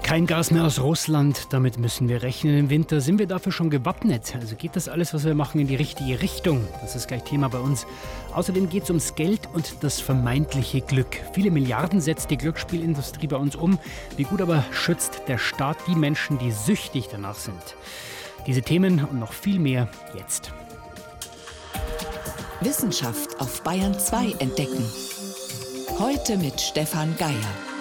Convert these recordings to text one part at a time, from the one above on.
Kein Gas mehr aus Russland, damit müssen wir rechnen im Winter. Sind wir dafür schon gewappnet? Also geht das alles, was wir machen, in die richtige Richtung? Das ist gleich Thema bei uns. Außerdem geht es ums Geld und das vermeintliche Glück. Viele Milliarden setzt die Glücksspielindustrie bei uns um. Wie gut aber schützt der Staat die Menschen, die süchtig danach sind? Diese Themen und noch viel mehr jetzt. Wissenschaft auf Bayern 2 entdecken. Heute mit Stefan Geier.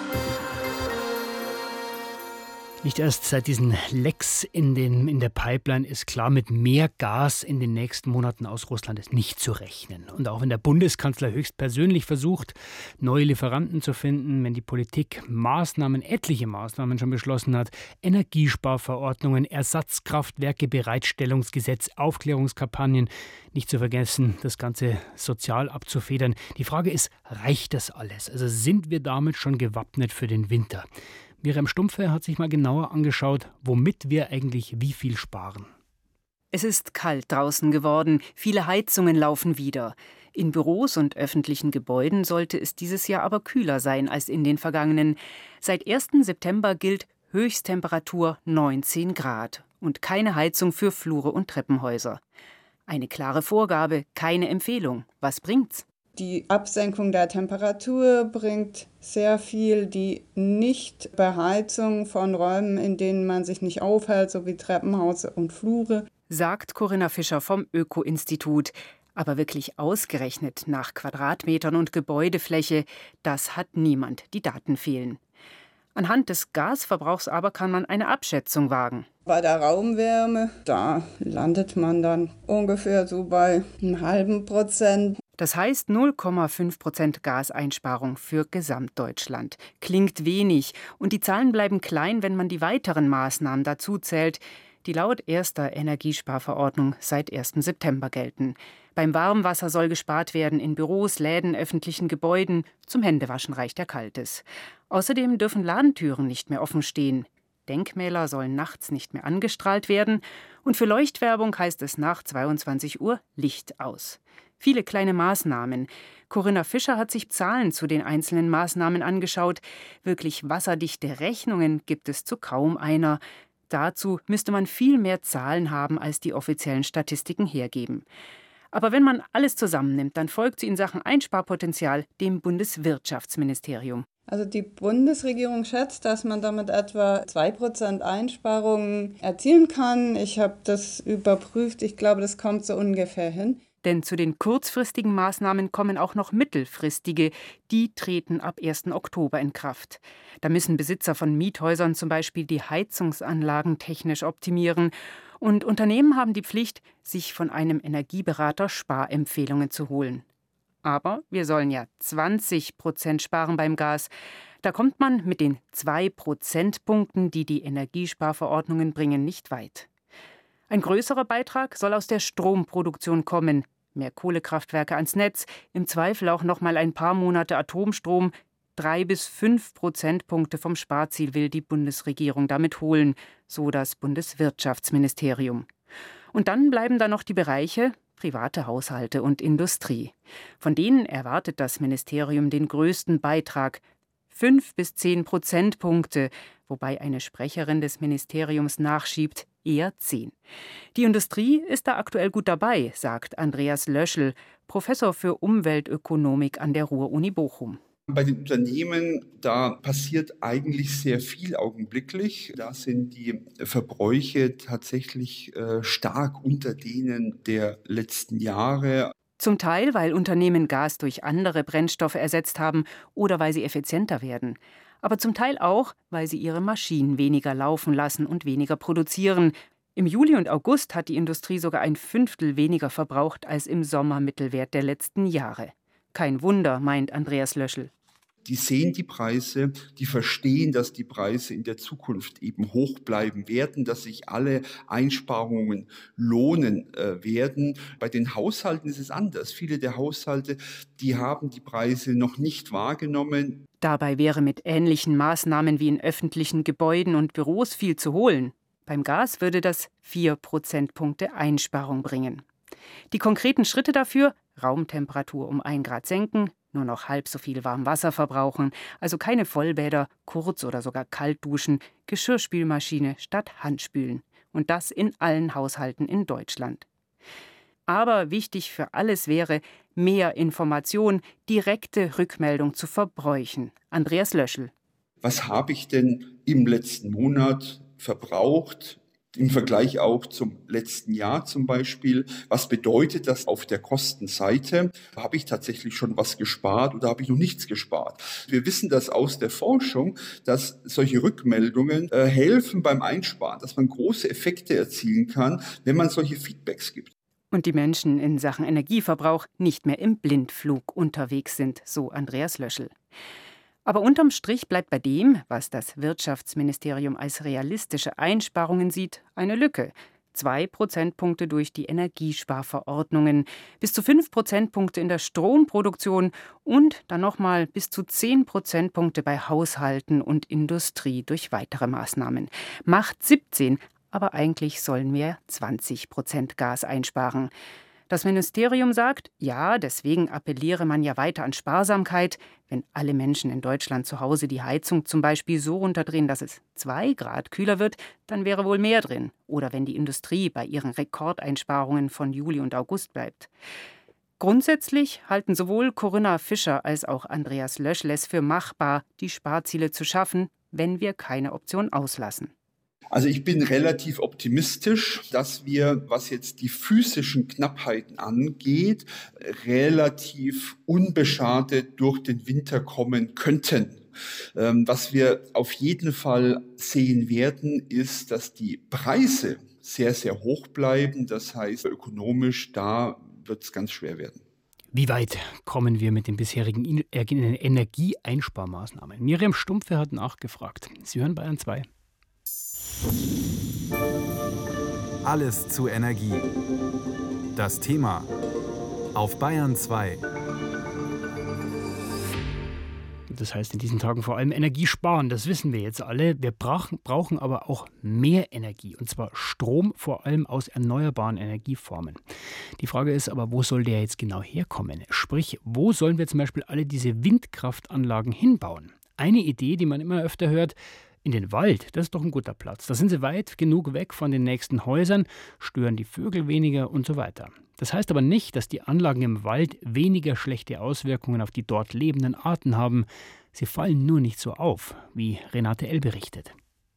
Nicht erst seit diesen Lecks in der Pipeline ist klar, mit mehr Gas in den nächsten Monaten aus Russland ist nicht zu rechnen. Und auch wenn der Bundeskanzler höchstpersönlich versucht, neue Lieferanten zu finden, wenn die Politik etliche Maßnahmen schon beschlossen hat, Energiesparverordnungen, Ersatzkraftwerke, Bereitstellungsgesetz, Aufklärungskampagnen, nicht zu vergessen, das Ganze sozial abzufedern. Die Frage ist, reicht das alles? Also sind wir damit schon gewappnet für den Winter? Miriam Stumpfe hat sich mal genauer angeschaut, womit wir eigentlich wie viel sparen. Es ist kalt draußen geworden, viele Heizungen laufen wieder. In Büros und öffentlichen Gebäuden sollte es dieses Jahr aber kühler sein als in den vergangenen. Seit 1. September gilt Höchsttemperatur 19 Grad und keine Heizung für Flure und Treppenhäuser. Eine klare Vorgabe, keine Empfehlung. Was bringt's? Die Absenkung der Temperatur bringt sehr viel. Die Nichtbeheizung von Räumen, in denen man sich nicht aufhält, so wie Treppenhaus und Flure, sagt Corinna Fischer vom Öko-Institut. Aber wirklich ausgerechnet nach Quadratmetern und Gebäudefläche, das hat niemand. Die Daten fehlen. Anhand des Gasverbrauchs aber kann man eine Abschätzung wagen. Bei der Raumwärme, da landet man dann ungefähr so bei einem halben Prozent. Das heißt 0,5% Gaseinsparung für Gesamtdeutschland. Klingt wenig und die Zahlen bleiben klein, wenn man die weiteren Maßnahmen dazu zählt, die laut erster Energiesparverordnung seit 1. September gelten. Beim Warmwasser soll gespart werden in Büros, Läden, öffentlichen Gebäuden. Zum Händewaschen reicht ja Kaltes. Außerdem dürfen Ladentüren nicht mehr offen stehen. Denkmäler sollen nachts nicht mehr angestrahlt werden. Und für Leuchtwerbung heißt es nach 22 Uhr Licht aus. Viele kleine Maßnahmen. Corinna Fischer hat sich Zahlen zu den einzelnen Maßnahmen angeschaut. Wirklich wasserdichte Rechnungen gibt es zu kaum einer. Dazu müsste man viel mehr Zahlen haben, als die offiziellen Statistiken hergeben. Aber wenn man alles zusammennimmt, dann folgt sie in Sachen Einsparpotenzial dem Bundeswirtschaftsministerium. Also die Bundesregierung schätzt, dass man damit etwa 2% Einsparungen erzielen kann. Ich habe das überprüft. Ich glaube, das kommt so ungefähr hin. Denn zu den kurzfristigen Maßnahmen kommen auch noch mittelfristige. Die treten ab 1. Oktober in Kraft. Da müssen Besitzer von Miethäusern zum Beispiel die Heizungsanlagen technisch optimieren. Und Unternehmen haben die Pflicht, sich von einem Energieberater Sparempfehlungen zu holen. Aber wir sollen ja 20% sparen beim Gas. Da kommt man mit den 2 Prozentpunkten, die die Energiesparverordnungen bringen, nicht weit. Ein größerer Beitrag soll aus der Stromproduktion kommen. Mehr Kohlekraftwerke ans Netz, im Zweifel auch noch mal ein paar Monate Atomstrom. 3 bis 5 Prozentpunkte vom Sparziel will die Bundesregierung damit holen, so das Bundeswirtschaftsministerium. Und dann bleiben da noch die Bereiche private Haushalte und Industrie. Von denen erwartet das Ministerium den größten Beitrag, 5 bis 10 Prozentpunkte, wobei eine Sprecherin des Ministeriums nachschiebt, eher 10. Die Industrie ist da aktuell gut dabei, sagt Andreas Löschel, Professor für Umweltökonomik an der Ruhr-Uni Bochum. Bei den Unternehmen, da passiert eigentlich sehr viel augenblicklich. Da sind die Verbräuche tatsächlich stark unter denen der letzten Jahre. Zum Teil, weil Unternehmen Gas durch andere Brennstoffe ersetzt haben oder weil sie effizienter werden. Aber zum Teil auch, weil sie ihre Maschinen weniger laufen lassen und weniger produzieren. Im Juli und August hat die Industrie sogar 1/5 weniger verbraucht als im Sommermittelwert der letzten Jahre. Kein Wunder, meint Andreas Löschel. Die sehen die Preise, die verstehen, dass die Preise in der Zukunft eben hoch bleiben werden, dass sich alle Einsparungen lohnen werden. Bei den Haushalten ist es anders. Viele der Haushalte, die haben die Preise noch nicht wahrgenommen. Dabei wäre mit ähnlichen Maßnahmen wie in öffentlichen Gebäuden und Büros viel zu holen. Beim Gas würde das 4 Prozentpunkte Einsparung bringen. Die konkreten Schritte dafür: Raumtemperatur um 1 Grad senken, nur noch halb so viel Warmwasser verbrauchen, also keine Vollbäder, Kurz- oder sogar Kaltduschen, Geschirrspülmaschine statt Handspülen. Und das in allen Haushalten in Deutschland. Aber wichtig für alles wäre, mehr Information, direkte Rückmeldung zu Verbräuchen. Andreas Löschel. Was habe ich denn im letzten Monat verbraucht? Im Vergleich auch zum letzten Jahr zum Beispiel. Was bedeutet das auf der Kostenseite? Habe ich tatsächlich schon was gespart oder habe ich noch nichts gespart? Wir wissen das aus der Forschung, dass solche Rückmeldungen helfen beim Einsparen, dass man große Effekte erzielen kann, wenn man solche Feedbacks gibt. Und die Menschen in Sachen Energieverbrauch nicht mehr im Blindflug unterwegs sind, so Andreas Löschel. Aber unterm Strich bleibt bei dem, was das Wirtschaftsministerium als realistische Einsparungen sieht, eine Lücke. 2 Prozentpunkte durch die Energiesparverordnungen, bis zu 5 Prozentpunkte in der Stromproduktion und dann nochmal bis zu 10 Prozentpunkte bei Haushalten und Industrie durch weitere Maßnahmen. Macht 17, aber eigentlich sollen wir 20% Gas einsparen. Das Ministerium sagt, ja, deswegen appelliere man ja weiter an Sparsamkeit. Wenn alle Menschen in Deutschland zu Hause die Heizung zum Beispiel so runterdrehen, dass es 2 Grad kühler wird, dann wäre wohl mehr drin. Oder wenn die Industrie bei ihren Rekordeinsparungen von Juli und August bleibt. Grundsätzlich halten sowohl Corinna Fischer als auch Andreas Löschel es für machbar, die Sparziele zu schaffen, wenn wir keine Option auslassen. Also ich bin relativ optimistisch, dass wir, was jetzt die physischen Knappheiten angeht, relativ unbeschadet durch den Winter kommen könnten. Was wir auf jeden Fall sehen werden, ist, dass die Preise sehr, sehr hoch bleiben. Das heißt, ökonomisch, da wird es ganz schwer werden. Wie weit kommen wir mit den bisherigen Energieeinsparmaßnahmen? Miriam Stumpfe hat nachgefragt. Sie hören Bayern 2. Alles zu Energie. Das Thema auf Bayern 2. Das heißt in diesen Tagen vor allem Energie sparen, das wissen wir jetzt alle. Wir brauchen aber auch mehr Energie, und zwar Strom, vor allem aus erneuerbaren Energieformen. Die Frage ist aber, wo soll der jetzt genau herkommen? Sprich, wo sollen wir zum Beispiel alle diese Windkraftanlagen hinbauen? Eine Idee, die man immer öfter hört: in den Wald, das ist doch ein guter Platz. Da sind sie weit genug weg von den nächsten Häusern, stören die Vögel weniger und so weiter. Das heißt aber nicht, dass die Anlagen im Wald weniger schlechte Auswirkungen auf die dort lebenden Arten haben. Sie fallen nur nicht so auf, wie Renate L. berichtet.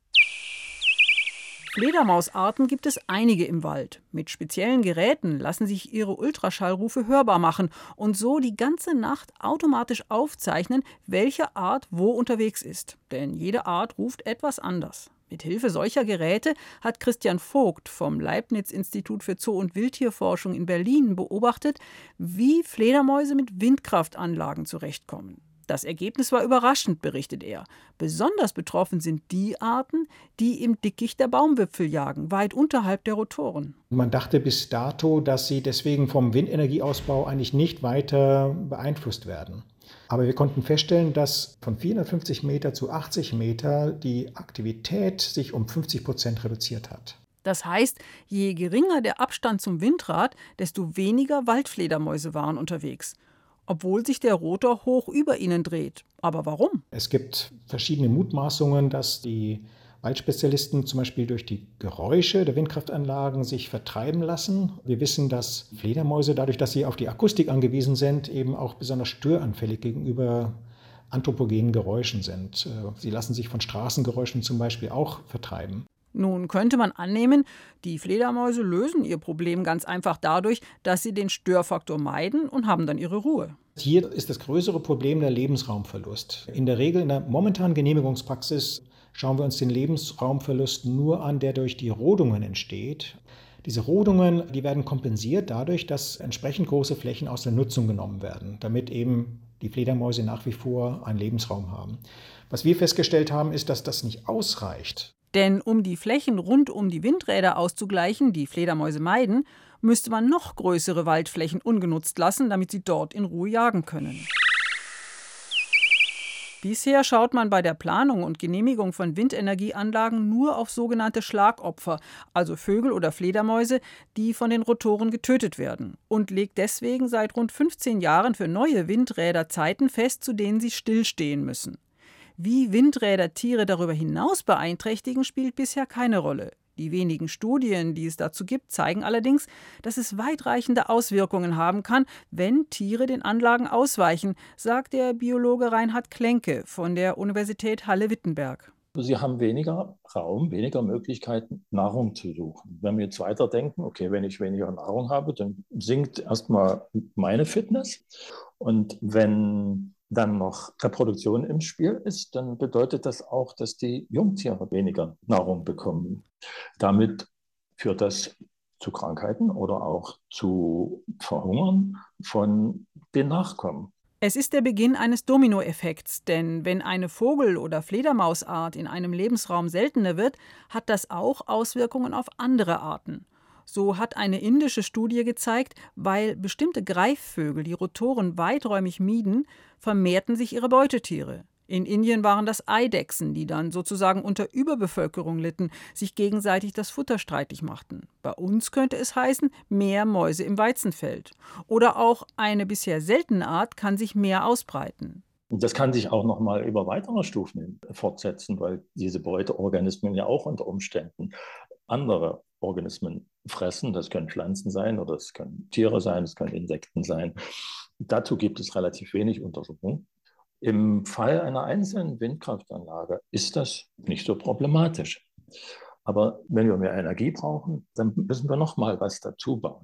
Fledermausarten gibt es einige im Wald. Mit speziellen Geräten lassen sich ihre Ultraschallrufe hörbar machen und so die ganze Nacht automatisch aufzeichnen, welche Art wo unterwegs ist. Denn jede Art ruft etwas anders. Mit Hilfe solcher Geräte hat Christian Vogt vom Leibniz-Institut für Zoo- und Wildtierforschung in Berlin beobachtet, wie Fledermäuse mit Windkraftanlagen zurechtkommen. Das Ergebnis war überraschend, berichtet er. Besonders betroffen sind die Arten, die im Dickicht der Baumwipfel jagen, weit unterhalb der Rotoren. Man dachte bis dato, dass sie deswegen vom Windenergieausbau eigentlich nicht weiter beeinflusst werden. Aber wir konnten feststellen, dass von 450 Meter zu 80 Meter die Aktivität sich um 50% reduziert hat. Das heißt, je geringer der Abstand zum Windrad, desto weniger Waldfledermäuse waren unterwegs, obwohl sich der Rotor hoch über ihnen dreht. Aber warum? Es gibt verschiedene Mutmaßungen, dass die Waldspezialisten zum Beispiel durch die Geräusche der Windkraftanlagen sich vertreiben lassen. Wir wissen, dass Fledermäuse, dadurch, dass sie auf die Akustik angewiesen sind, eben auch besonders störanfällig gegenüber anthropogenen Geräuschen sind. Sie lassen sich von Straßengeräuschen zum Beispiel auch vertreiben. Nun könnte man annehmen, die Fledermäuse lösen ihr Problem ganz einfach dadurch, dass sie den Störfaktor meiden und haben dann ihre Ruhe. Hier ist das größere Problem der Lebensraumverlust. In der Regel in der momentanen Genehmigungspraxis schauen wir uns den Lebensraumverlust nur an, der durch die Rodungen entsteht. Diese Rodungen, die werden kompensiert dadurch, dass entsprechend große Flächen aus der Nutzung genommen werden, damit eben die Fledermäuse nach wie vor einen Lebensraum haben. Was wir festgestellt haben, ist, dass das nicht ausreicht. Denn um die Flächen rund um die Windräder auszugleichen, die Fledermäuse meiden, müsste man noch größere Waldflächen ungenutzt lassen, damit sie dort in Ruhe jagen können. Bisher schaut man bei der Planung und Genehmigung von Windenergieanlagen nur auf sogenannte Schlagopfer, also Vögel oder Fledermäuse, die von den Rotoren getötet werden, und legt deswegen seit rund 15 Jahren für neue Windräder Zeiten fest, zu denen sie stillstehen müssen. Wie Windräder Tiere darüber hinaus beeinträchtigen, spielt bisher keine Rolle. Die wenigen Studien, die es dazu gibt, zeigen allerdings, dass es weitreichende Auswirkungen haben kann, wenn Tiere den Anlagen ausweichen, sagt der Biologe Reinhard Klenke von der Universität Halle-Wittenberg. Sie haben weniger Raum, weniger Möglichkeiten, Nahrung zu suchen. Wenn wir jetzt weiterdenken, okay, wenn ich weniger Nahrung habe, dann sinkt erstmal meine Fitness. Und wenn dann noch Reproduktion im Spiel ist, dann bedeutet das auch, dass die Jungtiere weniger Nahrung bekommen. Damit führt das zu Krankheiten oder auch zu Verhungern von den Nachkommen. Es ist der Beginn eines Dominoeffekts, denn wenn eine Vogel- oder Fledermausart in einem Lebensraum seltener wird, hat das auch Auswirkungen auf andere Arten. So hat eine indische Studie gezeigt, weil bestimmte Greifvögel die Rotoren weiträumig mieden, vermehrten sich ihre Beutetiere. In Indien waren das Eidechsen, die dann sozusagen unter Überbevölkerung litten, sich gegenseitig das Futter streitig machten. Bei uns könnte es heißen, mehr Mäuse im Weizenfeld. Oder auch eine bisher seltene Art kann sich mehr ausbreiten. Das kann sich auch noch mal über weitere Stufen fortsetzen, weil diese Beuteorganismen ja auch unter Umständen andere Organismen fressen. Das können Pflanzen sein oder es können Tiere sein, es können Insekten sein. Dazu gibt es relativ wenig Untersuchungen. Im Fall einer einzelnen Windkraftanlage ist das nicht so problematisch. Aber wenn wir mehr Energie brauchen, dann müssen wir noch mal was dazu bauen.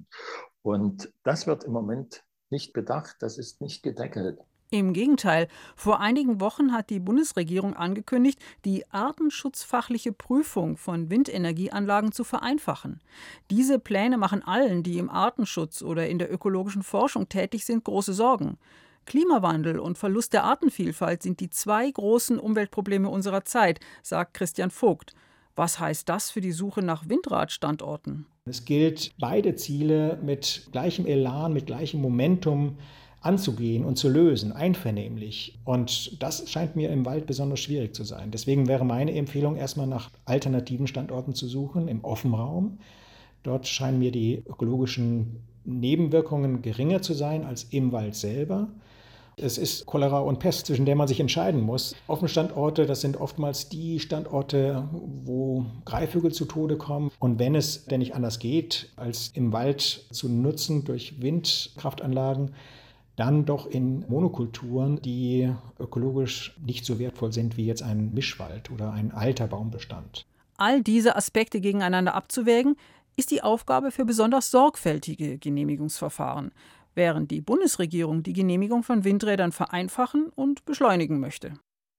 Und das wird im Moment nicht bedacht, das ist nicht gedeckelt. Im Gegenteil, vor einigen Wochen hat die Bundesregierung angekündigt, die artenschutzfachliche Prüfung von Windenergieanlagen zu vereinfachen. Diese Pläne machen allen, die im Artenschutz oder in der ökologischen Forschung tätig sind, große Sorgen. Klimawandel und Verlust der Artenvielfalt sind die zwei großen Umweltprobleme unserer Zeit, sagt Christian Vogt. Was heißt das für die Suche nach Windradstandorten? Es gilt, beide Ziele mit gleichem Elan, mit gleichem Momentum anzugehen und zu lösen, einvernehmlich. Und das scheint mir im Wald besonders schwierig zu sein. Deswegen wäre meine Empfehlung, erstmal nach alternativen Standorten zu suchen, im Offenraum. Dort scheinen mir die ökologischen Nebenwirkungen geringer zu sein als im Wald selber. Es ist Cholera und Pest, zwischen der man sich entscheiden muss. Offenstandorte, das sind oftmals die Standorte, wo Greifvögel zu Tode kommen. Und wenn es denn nicht anders geht, als im Wald zu nutzen durch Windkraftanlagen, dann doch in Monokulturen, die ökologisch nicht so wertvoll sind wie jetzt ein Mischwald oder ein alter Baumbestand. All diese Aspekte gegeneinander abzuwägen, ist die Aufgabe für besonders sorgfältige Genehmigungsverfahren, während die Bundesregierung die Genehmigung von Windrädern vereinfachen und beschleunigen möchte.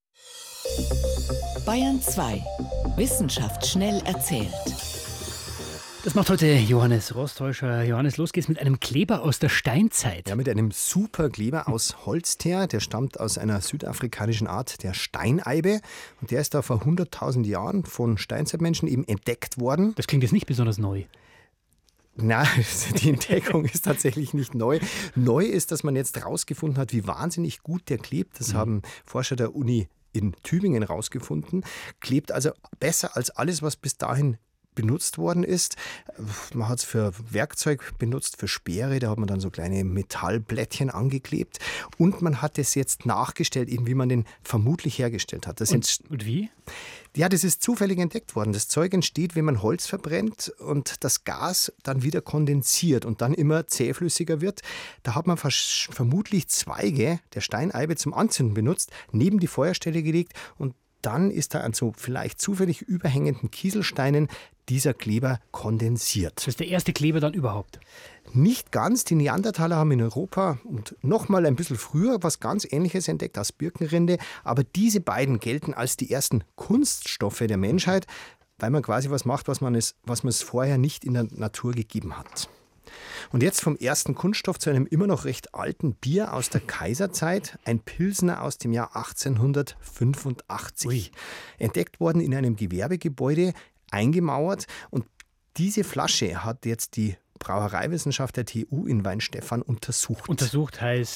Bayern 2. Wissenschaft schnell erzählt. Das macht heute Johannes Rostäuscher. Johannes, los geht's mit einem Kleber aus der Steinzeit. Ja, mit einem super Kleber aus Holzteer. Der stammt aus einer südafrikanischen Art der Steineibe. Und der ist da vor 100.000 Jahren von Steinzeitmenschen eben entdeckt worden. Das klingt jetzt nicht besonders neu. Na, die Entdeckung ist tatsächlich nicht neu. Neu ist, dass man jetzt herausgefunden hat, wie wahnsinnig gut der klebt. Das haben Forscher der Uni in Tübingen herausgefunden. Klebt also besser als alles, was bis dahin benutzt worden ist. Man hat es für Werkzeug benutzt, für Speere, da hat man dann so kleine Metallblättchen angeklebt und man hat es jetzt nachgestellt, eben wie man den vermutlich hergestellt hat. Und wie? Ja, das ist zufällig entdeckt worden. Das Zeug entsteht, wenn man Holz verbrennt und das Gas dann wieder kondensiert und dann immer zähflüssiger wird. Da hat man vermutlich Zweige der Steineibe zum Anzünden benutzt, neben die Feuerstelle gelegt und dann ist da an so vielleicht zufällig überhängenden Kieselsteinen dieser Kleber kondensiert. Das ist der erste Kleber dann überhaupt? Nicht ganz. Die Neandertaler haben in Europa und noch mal ein bisschen früher was ganz Ähnliches entdeckt aus Birkenrinde. Aber diese beiden gelten als die ersten Kunststoffe der Menschheit, weil man quasi was macht, was man es vorher nicht in der Natur gegeben hat. Und jetzt vom ersten Kunststoff zu einem immer noch recht alten Bier aus der Kaiserzeit, ein Pilsner aus dem Jahr 1885. Ui. Entdeckt worden in einem Gewerbegebäude, eingemauert. Und diese Flasche hat jetzt die Brauereiwissenschaft der TU in Weinstefan untersucht. Untersucht heißt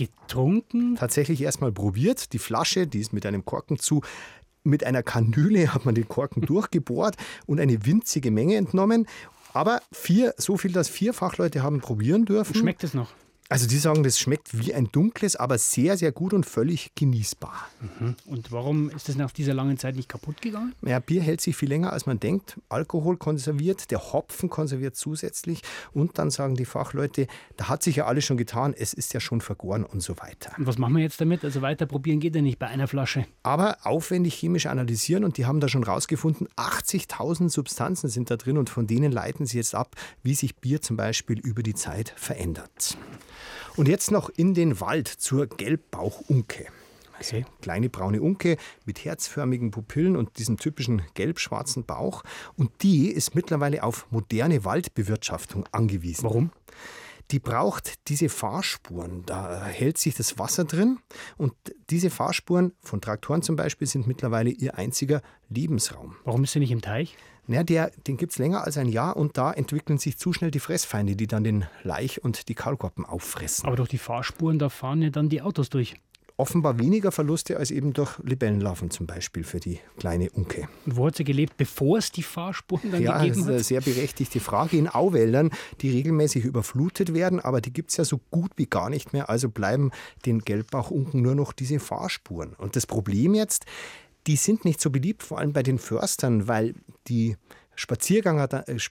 Getrunken? Tatsächlich erstmal probiert. Die Flasche, die ist mit einem Korken zu. Mit einer Kanüle hat man den Korken durchgebohrt und eine winzige Menge entnommen. Aber so viel, dass 4 Fachleute haben probieren dürfen. Schmeckt es noch? Also die sagen, das schmeckt wie ein dunkles, aber sehr, sehr gut und völlig genießbar. Und warum ist das nach dieser langen Zeit nicht kaputt gegangen? Ja, Bier hält sich viel länger, als man denkt. Alkohol konserviert, der Hopfen konserviert zusätzlich. Und dann sagen die Fachleute, da hat sich ja alles schon getan, es ist ja schon vergoren und so weiter. Und was machen wir jetzt damit? Also weiter probieren geht ja nicht bei einer Flasche. Aber aufwendig chemisch analysieren und die haben da schon rausgefunden, 80.000 Substanzen sind da drin und von denen leiten sie jetzt ab, wie sich Bier zum Beispiel über die Zeit verändert. Und jetzt noch in den Wald zur Gelbbauchunke. Okay. Kleine braune Unke mit herzförmigen Pupillen und diesem typischen gelb-schwarzen Bauch. Und die ist mittlerweile auf moderne Waldbewirtschaftung angewiesen. Warum? Die braucht diese Fahrspuren. Da hält sich das Wasser drin. Und diese Fahrspuren von Traktoren zum Beispiel sind mittlerweile ihr einziger Lebensraum. Warum ist sie nicht im Teich? Ja, den gibt es länger als ein Jahr und da entwickeln sich zu schnell die Fressfeinde, die dann den Laich und die Kaulquappen auffressen. Aber durch die Fahrspuren, da fahren ja dann die Autos durch. Offenbar weniger Verluste als eben durch Libellenlarven zum Beispiel für die kleine Unke. Und wo hat sie gelebt, bevor es die Fahrspuren dann gegeben hat? Ja, das ist eine sehr berechtigte Frage. In Auwäldern, die regelmäßig überflutet werden, aber die gibt es ja so gut wie gar nicht mehr. Also bleiben den Gelbbauchunken nur noch diese Fahrspuren. Und das Problem jetzt, die sind nicht so beliebt, vor allem bei den Förstern, weil die Spaziergänger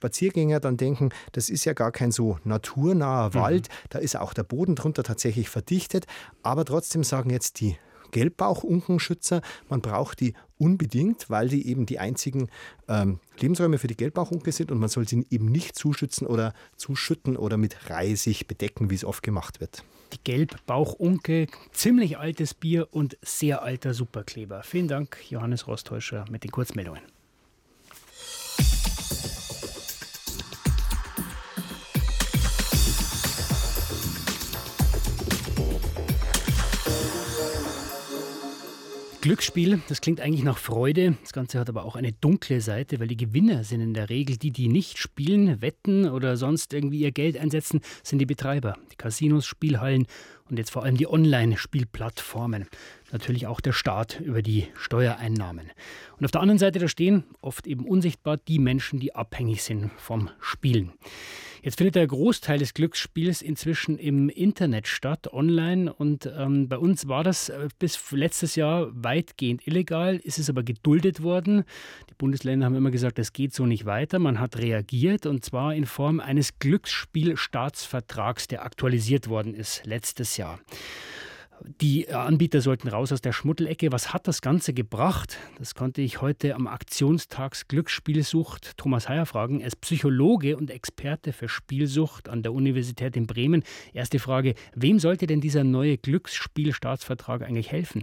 dann denken, das ist ja gar kein so naturnaher Wald, da ist auch der Boden drunter tatsächlich verdichtet. Aber trotzdem sagen jetzt die Gelbbauchunkenschützer, man braucht die unbedingt, weil die eben die einzigen Lebensräume für die Gelbbauchunke sind und man soll sie eben nicht zuschütten oder mit Reisig bedecken, wie es oft gemacht wird. Die Gelbbauchunke, ziemlich altes Bier und sehr alter Superkleber. Vielen Dank, Johannes Rostäuscher mit den Kurzmeldungen. Glücksspiel, das klingt eigentlich nach Freude. Das Ganze hat aber auch eine dunkle Seite, weil die Gewinner sind in der Regel die nicht spielen, wetten oder sonst irgendwie ihr Geld einsetzen, sind die Betreiber. Die Casinos, Spielhallen und jetzt vor allem die Online-Spielplattformen. Natürlich auch der Staat über die Steuereinnahmen. Und auf der anderen Seite, da stehen oft eben unsichtbar die Menschen, die abhängig sind vom Spielen. Jetzt findet der Großteil des Glücksspiels inzwischen im Internet statt, online. Und bei uns war das bis letztes Jahr weitgehend illegal, ist es aber geduldet worden. Die Bundesländer haben immer gesagt, das geht so nicht weiter. Man hat reagiert und zwar in Form eines Glücksspielstaatsvertrags, der aktualisiert worden ist letztes Jahr. Die Anbieter sollten raus aus der Schmuddelecke. Was hat das Ganze gebracht? Das konnte ich heute am Aktionstag Glücksspielsucht Thomas Heyer fragen. Er ist Psychologe und Experte für Spielsucht an der Universität in Bremen. Erste Frage, wem sollte denn dieser neue Glücksspielstaatsvertrag eigentlich helfen?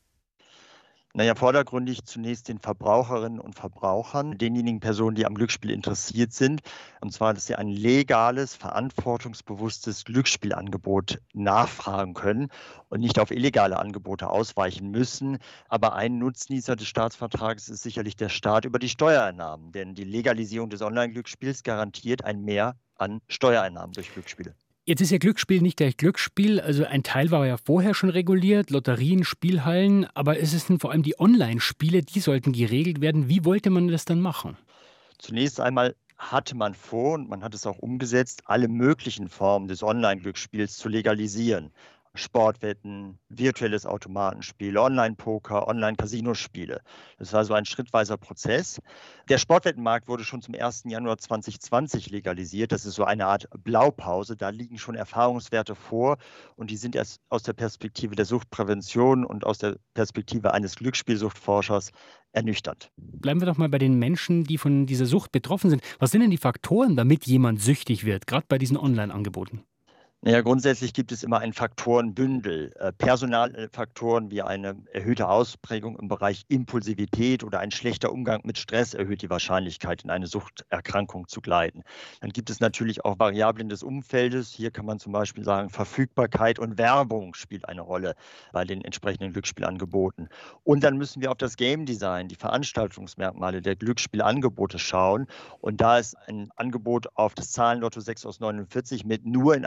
Naja, vordergründig zunächst den Verbraucherinnen und Verbrauchern, denjenigen Personen, die am Glücksspiel interessiert sind. Und zwar, dass sie ein legales, verantwortungsbewusstes Glücksspielangebot nachfragen können und nicht auf illegale Angebote ausweichen müssen. Aber ein Nutznießer des Staatsvertrags ist sicherlich der Staat über die Steuereinnahmen. Denn die Legalisierung des Online-Glücksspiels garantiert ein Mehr an Steuereinnahmen durch Glücksspiele. Jetzt ist ja Glücksspiel nicht gleich Glücksspiel. Also ein Teil war ja vorher schon reguliert, Lotterien, Spielhallen. Aber es sind vor allem die Online-Spiele, die sollten geregelt werden. Wie wollte man das dann machen? Zunächst einmal hatte man vor, und man hat es auch umgesetzt, alle möglichen Formen des Online-Glücksspiels zu legalisieren. Sportwetten, virtuelles Automatenspiel, Online-Poker, Online-Casinospiele. Das war so ein schrittweiser Prozess. Der Sportwettenmarkt wurde schon zum 1. Januar 2020 legalisiert. Das ist so eine Art Blaupause. Da liegen schon Erfahrungswerte vor und die sind erst aus der Perspektive der Suchtprävention und aus der Perspektive eines Glücksspielsuchtforschers ernüchternd. Bleiben wir doch mal bei den Menschen, die von dieser Sucht betroffen sind. Was sind denn die Faktoren, damit jemand süchtig wird, gerade bei diesen Online-Angeboten? Naja, grundsätzlich gibt es immer ein Faktorenbündel. Personalfaktoren wie eine erhöhte Ausprägung im Bereich Impulsivität oder ein schlechter Umgang mit Stress erhöht die Wahrscheinlichkeit, in eine Suchterkrankung zu gleiten. Dann gibt es natürlich auch Variablen des Umfeldes. Hier kann man zum Beispiel sagen, Verfügbarkeit und Werbung spielt eine Rolle bei den entsprechenden Glücksspielangeboten. Und dann müssen wir auf das Game Design, die Veranstaltungsmerkmale der Glücksspielangebote schauen. Und da ist ein Angebot auf das Zahlenlotto 6 aus 49 mit nur in Anführungszeichen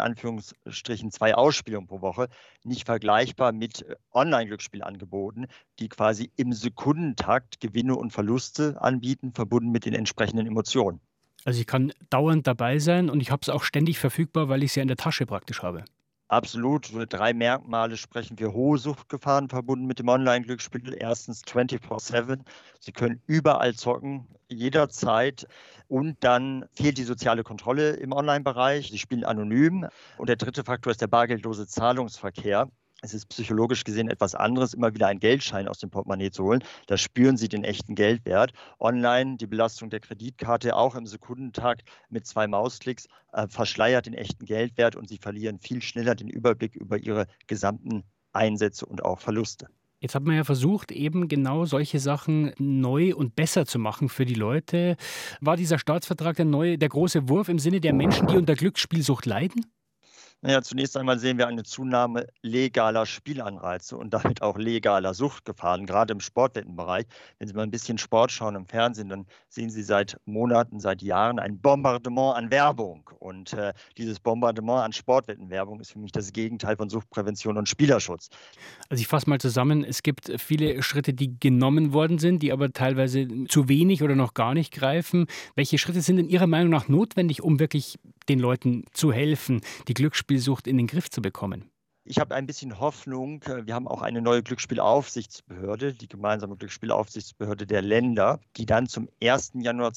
Anführungsstrichen 2 Ausspielungen pro Woche, nicht vergleichbar mit Online-Glücksspielangeboten, die quasi im Sekundentakt Gewinne und Verluste anbieten, verbunden mit den entsprechenden Emotionen. Also ich kann dauernd dabei sein und ich habe es auch ständig verfügbar, weil ich es ja in der Tasche praktisch habe. Absolut. So 3 Merkmale sprechen wir: hohe Suchtgefahren verbunden mit dem Online-Glücksspiel. Erstens 24/7. Sie können überall zocken, jederzeit. Und dann fehlt die soziale Kontrolle im Online-Bereich. Sie spielen anonym. Und der dritte Faktor ist der bargeldlose Zahlungsverkehr. Es ist psychologisch gesehen etwas anderes, immer wieder einen Geldschein aus dem Portemonnaie zu holen. Da spüren Sie den echten Geldwert. Online die Belastung der Kreditkarte auch im Sekundentakt mit 2 Mausklicks verschleiert den echten Geldwert und Sie verlieren viel schneller den Überblick über Ihre gesamten Einsätze und auch Verluste. Jetzt hat man ja versucht, eben genau solche Sachen neu und besser zu machen für die Leute. War dieser Staatsvertrag der große Wurf im Sinne der Menschen, die unter Glücksspielsucht leiden? Naja, zunächst einmal sehen wir eine Zunahme legaler Spielanreize und damit auch legaler Suchtgefahren, gerade im Sportwettenbereich. Wenn Sie mal ein bisschen Sport schauen im Fernsehen, dann sehen Sie seit Monaten, seit Jahren ein Bombardement an Werbung. Und dieses Bombardement an Sportwettenwerbung ist für mich das Gegenteil von Suchtprävention und Spielerschutz. Also ich fasse mal zusammen, es gibt viele Schritte, die genommen worden sind, die aber teilweise zu wenig oder noch gar nicht greifen. Welche Schritte sind in Ihrer Meinung nach notwendig, um wirklich den Leuten zu helfen, die Glücksspielsucht in den Griff zu bekommen? Ich habe ein bisschen Hoffnung. Wir haben auch eine neue Glücksspielaufsichtsbehörde, die gemeinsame Glücksspielaufsichtsbehörde der Länder, die dann zum 1. Januar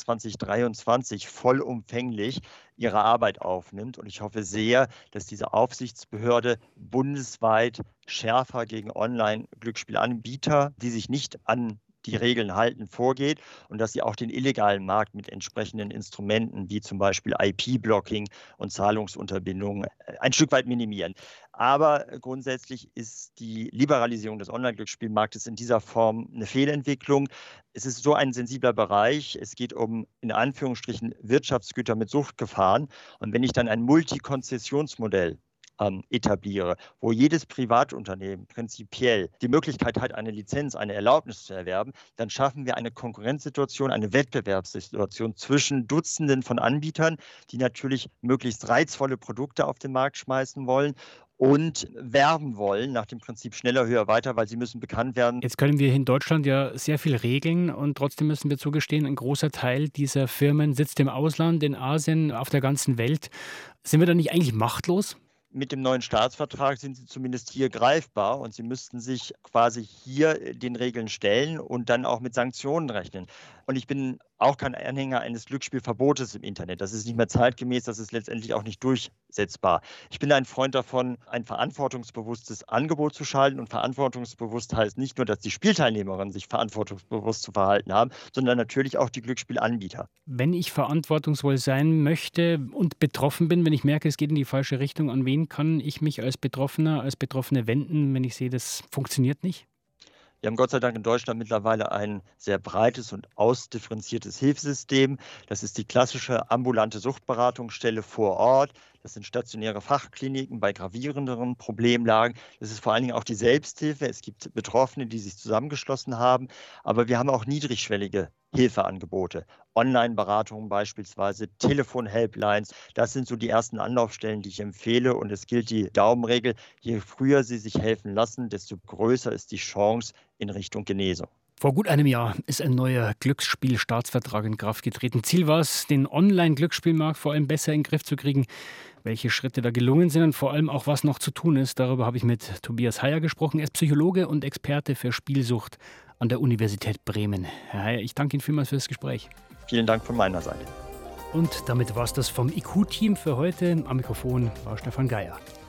2023 vollumfänglich ihre Arbeit aufnimmt. Und ich hoffe sehr, dass diese Aufsichtsbehörde bundesweit schärfer gegen Online-Glücksspielanbieter, die sich nicht an die Regeln halten, vorgeht und dass sie auch den illegalen Markt mit entsprechenden Instrumenten wie zum Beispiel IP-Blocking und Zahlungsunterbindungen ein Stück weit minimieren. Aber grundsätzlich ist die Liberalisierung des Online-Glücksspielmarktes in dieser Form eine Fehlentwicklung. Es ist so ein sensibler Bereich. Es geht um, in Anführungsstrichen, Wirtschaftsgüter mit Suchtgefahren. Und wenn ich dann ein Multikonzessionsmodell etabliere, wo jedes Privatunternehmen prinzipiell die Möglichkeit hat, eine Lizenz, eine Erlaubnis zu erwerben, dann schaffen wir eine Konkurrenzsituation, eine Wettbewerbssituation zwischen Dutzenden von Anbietern, die natürlich möglichst reizvolle Produkte auf den Markt schmeißen wollen und werben wollen nach dem Prinzip schneller, höher, weiter, weil sie müssen bekannt werden. Jetzt können wir in Deutschland ja sehr viel regeln und trotzdem müssen wir zugestehen, ein großer Teil dieser Firmen sitzt im Ausland, in Asien, auf der ganzen Welt. Sind wir da nicht eigentlich machtlos? Mit dem neuen Staatsvertrag sind sie zumindest hier greifbar und sie müssten sich quasi hier den Regeln stellen und dann auch mit Sanktionen rechnen. Und ich bin auch kein Anhänger eines Glücksspielverbotes im Internet. Das ist nicht mehr zeitgemäß, das ist letztendlich auch nicht durchsetzbar. Ich bin ein Freund davon, ein verantwortungsbewusstes Angebot zu schalten. Und verantwortungsbewusst heißt nicht nur, dass die Spielteilnehmerinnen sich verantwortungsbewusst zu verhalten haben, sondern natürlich auch die Glücksspielanbieter. Wenn ich verantwortungsvoll sein möchte und betroffen bin, wenn ich merke, es geht in die falsche Richtung, an wen kann ich mich als Betroffener, als Betroffene wenden, wenn ich sehe, das funktioniert nicht? Wir haben Gott sei Dank in Deutschland mittlerweile ein sehr breites und ausdifferenziertes Hilfesystem. Das ist die klassische ambulante Suchtberatungsstelle vor Ort. Das sind stationäre Fachkliniken bei gravierenderen Problemlagen. Das ist vor allen Dingen auch die Selbsthilfe. Es gibt Betroffene, die sich zusammengeschlossen haben. Aber wir haben auch niedrigschwellige Hilfeangebote. Online-Beratungen beispielsweise, Telefon-Helplines. Das sind so die ersten Anlaufstellen, die ich empfehle. Und es gilt die Daumenregel: Je früher Sie sich helfen lassen, desto größer ist die Chance in Richtung Genesung. Vor gut einem Jahr ist ein neuer Glücksspielstaatsvertrag in Kraft getreten. Ziel war es, den Online-Glücksspielmarkt vor allem besser in den Griff zu kriegen. Welche Schritte da gelungen sind und vor allem auch, was noch zu tun ist, darüber habe ich mit Tobias Heyer gesprochen. Er ist Psychologe und Experte für Spielsucht an der Universität Bremen. Herr Heyer, ich danke Ihnen vielmals für das Gespräch. Vielen Dank von meiner Seite. Und damit war es das vom IQ-Team für heute. Am Mikrofon war Stefan Geier.